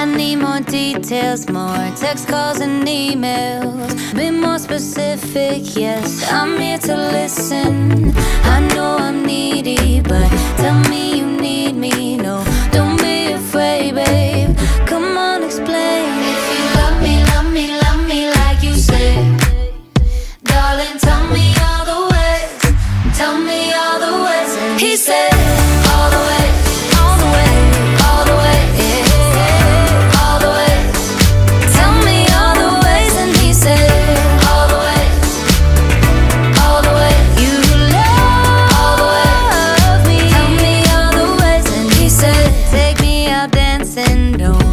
I need more details, more text calls and emails. Be more specific, yes, I'm here to listen. I know I'm needy, but tell me you need me. No, don't be afraid, babe. Come on, explain. If you love me, love me, love me like you say, darling, tell me all the ways. Tell me all the ways. And he said, all the way, all the way, all the way, yeah, all the way. Tell me all the ways. And he said, all the way, all the way. You love me. Tell me all the ways. And he said, take me out dancing, don't